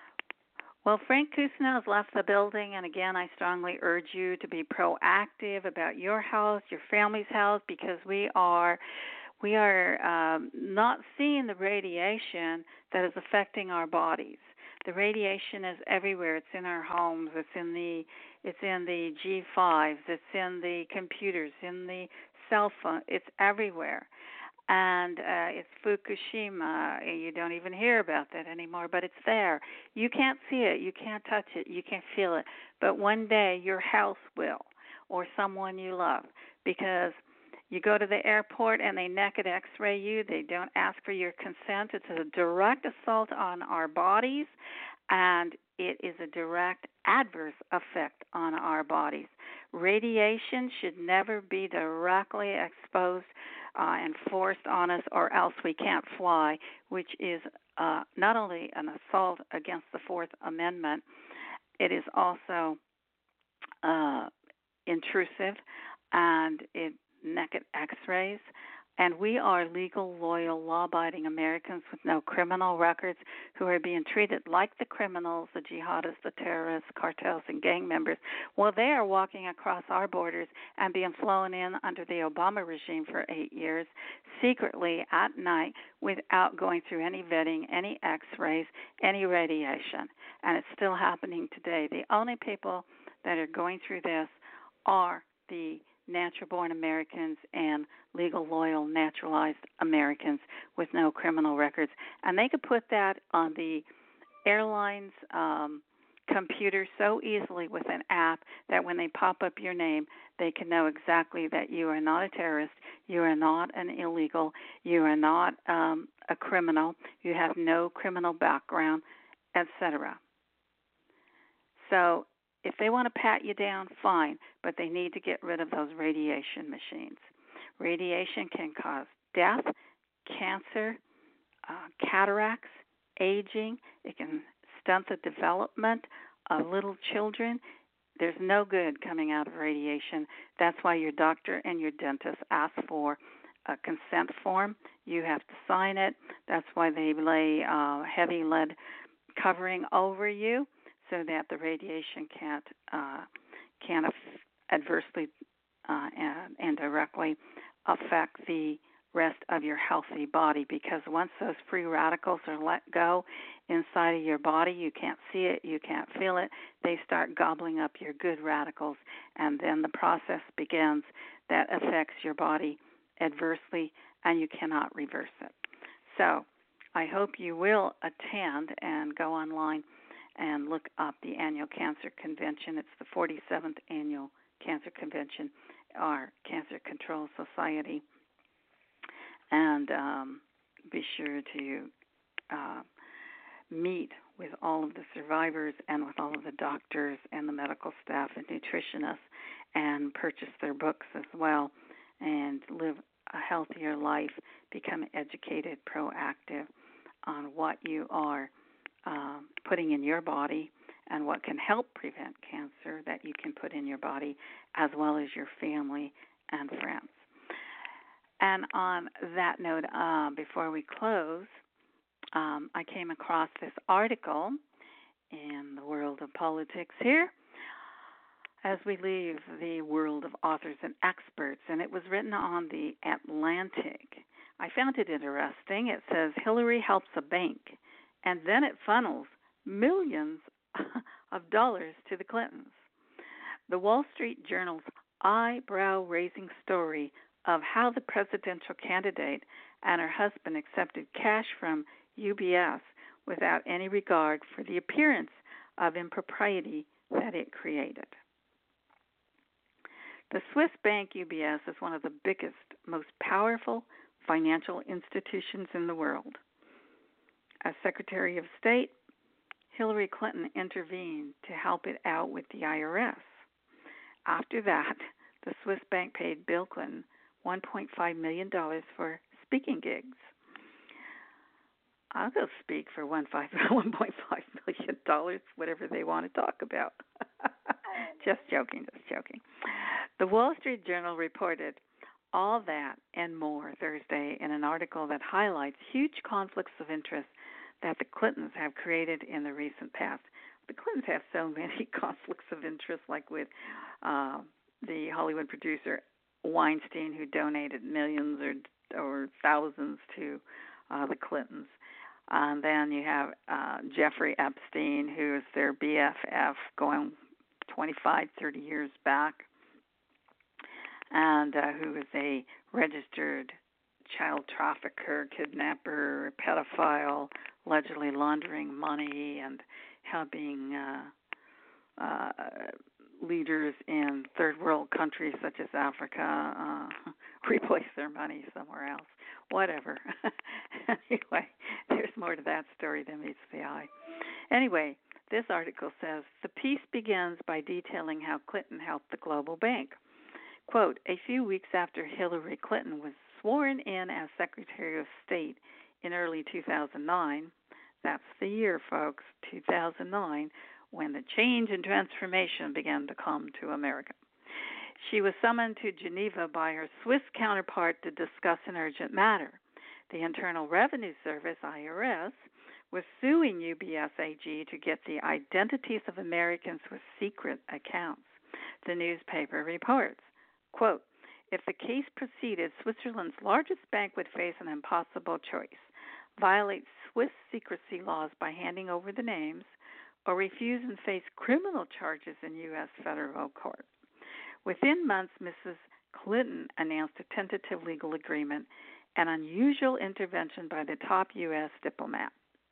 Well, Frank Cousineau has left the building, and again, I strongly urge you to be proactive about your health, your family's health, because we are we are um, not seeing the radiation that is affecting our bodies. The radiation is everywhere. It's in our homes. It's in the it's in the G fives. It's in the computers. In the cell phone. It's everywhere. And uh, it's Fukushima. You don't even hear about that anymore, but it's there. You can't see it. You can't touch it. You can't feel it. But one day your health will, or someone you love, because you go to the airport and they naked X-ray you. They don't ask for your consent. It's a direct assault on our bodies, and it is a direct adverse effect on our bodies. Radiation should never be directly exposed uh, and forced on us, or else we can't fly, which is uh, not only an assault against the Fourth Amendment, it is also uh, intrusive, and it naked X-rays. And we are legal, loyal, law-abiding Americans with no criminal records who are being treated like the criminals, the jihadists, the terrorists, cartels, and gang members, while they are walking across our borders and being flown in under the Obama regime for eight years, secretly at night, without going through any vetting, any X-rays, any radiation. And it's still happening today. The only people that are going through this are the natural-born Americans and legal, loyal, naturalized Americans with no criminal records. And they could put that on the airline's um, computer so easily with an app that when they pop up your name, they can know exactly that you are not a terrorist, you are not an illegal, you are not um, a criminal, you have no criminal background, et cetera. So if they want to pat you down, fine, but they need to get rid of those radiation machines. Radiation can cause death, cancer, uh, cataracts, aging. It can stunt the development of little children. There's no good coming out of radiation. That's why your doctor and your dentist ask for a consent form. You have to sign it. That's why they lay uh, heavy lead covering over you, so that the radiation can't uh, can adversely uh, and, and directly affect the rest of your healthy body. Because once those free radicals are let go inside of your body, you can't see it, you can't feel it. They start gobbling up your good radicals, and then the process begins that affects your body adversely, and you cannot reverse it. So I hope you will attend and go online and look up the Annual Cancer Convention. It's the forty-seventh Annual Cancer Convention, our Cancer Control Society. And um, be sure to uh, meet with all of the survivors and with all of the doctors and the medical staff and nutritionists, and purchase their books as well, and live a healthier life, become educated, proactive. on what you are uh, putting in your body and what can help prevent cancer that you can put in your body, as well as your family and friends. And on that note, uh, before we close, um, I came across this article in the world of politics here as we leave the world of authors and experts, and it was written on the Atlantic. I found it interesting. It says Hillary helps a bank, and then it funnels millions of dollars to the Clintons. The Wall Street Journal's eyebrow-raising story of how the presidential candidate and her husband accepted cash from U B S without any regard for the appearance of impropriety that it created. The Swiss bank U B S is one of the biggest, most powerful financial institutions in the world. As Secretary of State, Hillary Clinton intervened to help it out with the I R S. After that, the Swiss bank paid Bill Clinton one point five million dollars for speaking gigs. I'll go speak for one point five million dollars, whatever they want to talk about. Just joking, just joking. The Wall Street Journal reported all that and more Thursday in an article that highlights huge conflicts of interest that the Clintons have created in the recent past. The Clintons have so many conflicts of interest, like with uh, the Hollywood producer Weinstein, who donated millions or or thousands to uh, the Clintons. And then you have uh, Jeffrey Epstein, who is their B F F going twenty-five, thirty years back, and uh, who is a registered child trafficker, kidnapper, pedophile, allegedly laundering money and helping uh, uh, leaders in third world countries such as Africa uh, replace their money somewhere else. Whatever. Anyway, there's more to that story than meets the eye. Anyway, this article says, the piece begins by detailing how Clinton helped the global bank. Quote, a few weeks after Hillary Clinton was sworn in as Secretary of State in early two thousand nine, that's the year, folks, two thousand nine, when the change and transformation began to come to America. She was summoned to Geneva by her Swiss counterpart to discuss an urgent matter. The Internal Revenue Service, I R S, was suing U B S A G to get the identities of Americans with secret accounts. The newspaper reports, quote, if the case proceeded, Switzerland's largest bank would face an impossible choice: violate Swiss secrecy laws by handing over the names, or refuse and face criminal charges in U S federal court. Within months, Missus Clinton announced a tentative legal agreement, an unusual intervention by the top U S diplomat.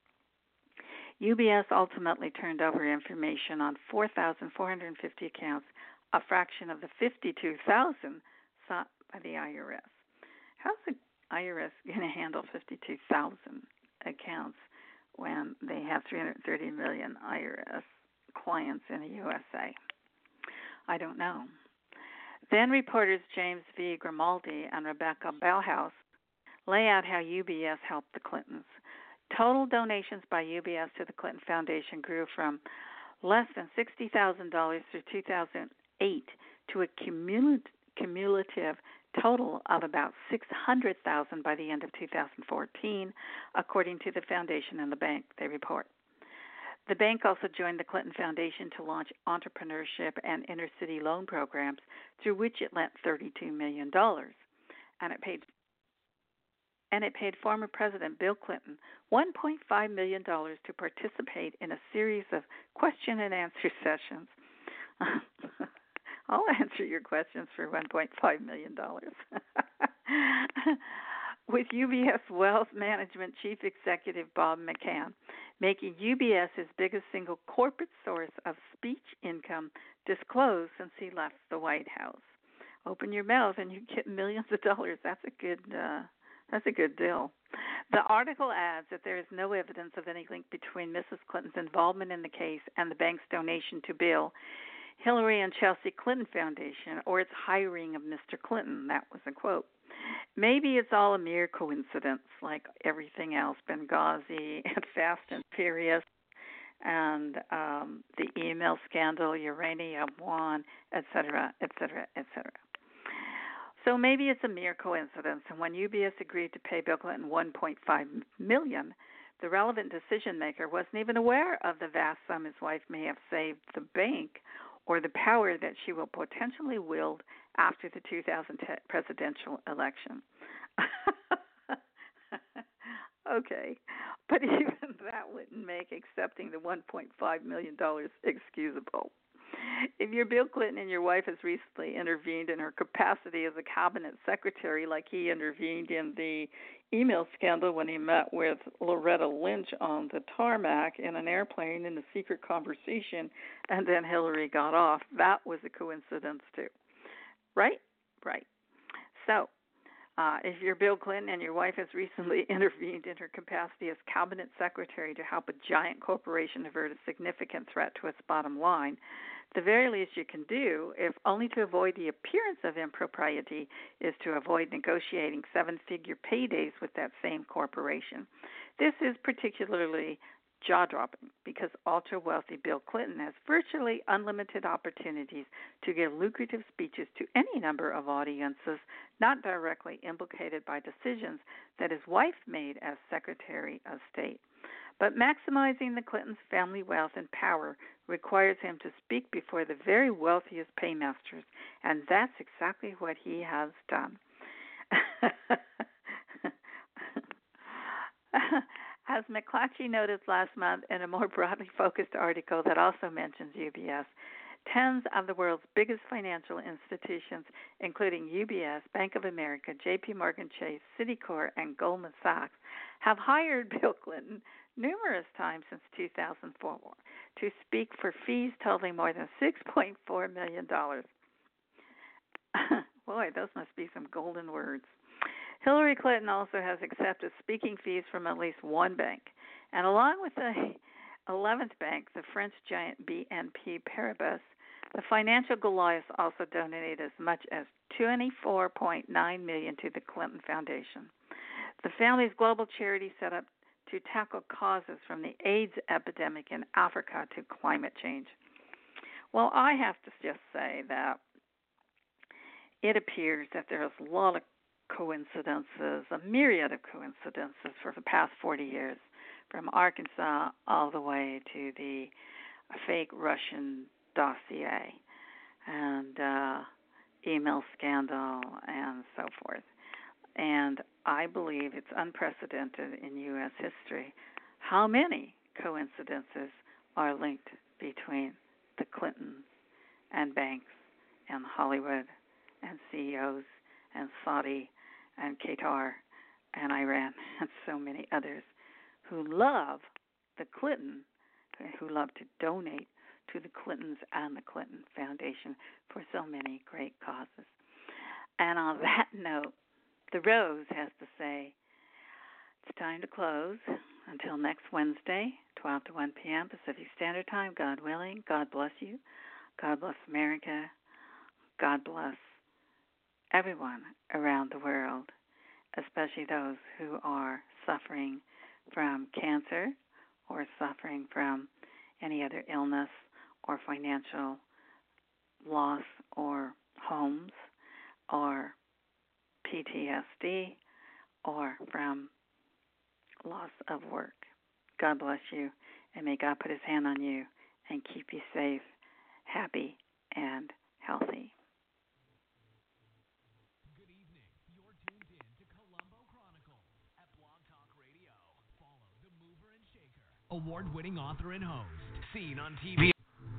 U B S ultimately turned over information on four thousand four hundred fifty accounts, a fraction of the fifty-two thousand sought by the I R S. How's the I R S going to handle fifty-two thousand accounts when they have three hundred thirty million I R S clients in the U S A? I don't know. Then reporters James V. Grimaldi and Rebecca Bauhaus lay out how U B S helped the Clintons. Total donations by U B S to the Clinton Foundation grew from less than sixty thousand dollars through two thousand eight to a cumulative cumulative total of about six hundred thousand dollars by the end of two thousand fourteen, according to the foundation and the bank, they report. The bank also joined the Clinton Foundation to launch entrepreneurship and inner-city loan programs, through which it lent thirty-two million dollars, and it paid and it paid former President Bill Clinton one point five million dollars to participate in a series of question and answer sessions. I'll answer your questions for one point five million dollars. With U B S Wealth Management Chief Executive Bob McCann, making U B S his biggest single corporate source of speech income disclosed since he left the White House. Open your mouth and you get millions of dollars. That's a good, uh, that's a good deal. The article adds that there is no evidence of any link between Missus Clinton's involvement in the case and the bank's donation to Bill, Hillary and Chelsea Clinton Foundation, or its hiring of Mister Clinton. That was a quote. maybe it's all a mere coincidence, like everything else, Benghazi and Fast and Furious, and um, the email scandal, Uranium One, et cetera, et cetera, et cetera. So maybe it's a mere coincidence, and when U B S agreed to pay Bill Clinton one point five million dollars, the relevant decision maker wasn't even aware of the vast sum his wife may have saved the bank or the power that she will potentially wield after the two thousand ten presidential election. Okay, but even that wouldn't make accepting the one point five million dollars excusable. If you're Bill Clinton and your wife has recently intervened in her capacity as a cabinet secretary, like he intervened in the email scandal when he met with Loretta Lynch on the tarmac in an airplane in a secret conversation, and then Hillary got off, that was a coincidence too. Right? Right. So, Uh, if you're Bill Clinton and your wife has recently intervened in her capacity as cabinet secretary to help a giant corporation avert a significant threat to its bottom line, the very least you can do, if only to avoid the appearance of impropriety, is to avoid negotiating seven-figure paydays with that same corporation. This is particularly jaw-dropping because ultra-wealthy Bill Clinton has virtually unlimited opportunities to give lucrative speeches to any number of audiences not directly implicated by decisions that his wife made as Secretary of State. But maximizing the Clintons' family wealth and power requires him to speak before the very wealthiest paymasters, and that's exactly what he has done. As McClatchy noted last month in a more broadly focused article that also mentions U B S, tens of the world's biggest financial institutions, including U B S, Bank of America, J P Morgan Chase, Citicorp, and Goldman Sachs, have hired Bill Clinton numerous times since two thousand four to speak for fees totaling more than six point four million dollars. Boy, those must be some golden words. Hillary Clinton also has accepted speaking fees from at least one bank. And along with the eleventh bank, the French giant B N P Paribas, the financial Goliaths also donated as much as twenty-four point nine million dollars to the Clinton Foundation. The family's global charity set up to tackle causes from the AIDS epidemic in Africa to climate change. Well, I have to just say that it appears that there's a lot of coincidences, a myriad of coincidences for the past forty years, from Arkansas all the way to the fake Russian dossier and uh, email scandal and so forth. And I believe it's unprecedented in U S history how many coincidences are linked between the Clintons and banks and Hollywood and C E Os and Saudi and Qatar and Iran and so many others who love the Clinton, who love to donate to the Clintons and the Clinton Foundation for so many great causes. And on that note, the Rose has to say, it's time to close. Until next Wednesday, twelve to one p.m. Pacific Standard Time, God willing. God bless you. God bless America. God bless everyone around the world, especially those who are suffering from cancer or suffering from any other illness or financial loss or homes or P T S D or from loss of work. God bless you, and may God put his hand on you and keep you safe, happy, and healthy. Good evening. You're tuned in to Colombo Chronicles at Blog Talk Radio. Follow the mover and shaker, award-winning author and host, seen on T V.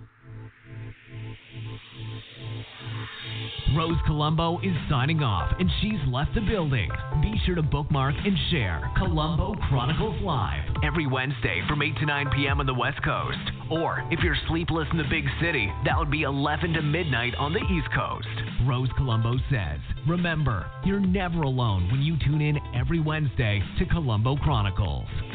Rose Colombo is signing off, and she's left the building. Be sure to bookmark and share Colombo Chronicles Live every Wednesday from eight to nine p.m. on the West Coast. Or if you're sleepless in the big city, that would be eleven to midnight on the East Coast. Rose Colombo says, remember, you're never alone when you tune in every Wednesday to Colombo Chronicles.